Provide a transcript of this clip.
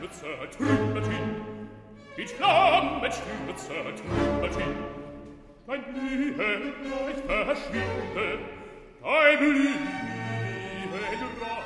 stürze, Trümmerchen, in Flammen stürze, Trümmerchen, dein Blühen gleich verschwinde, dein Blühen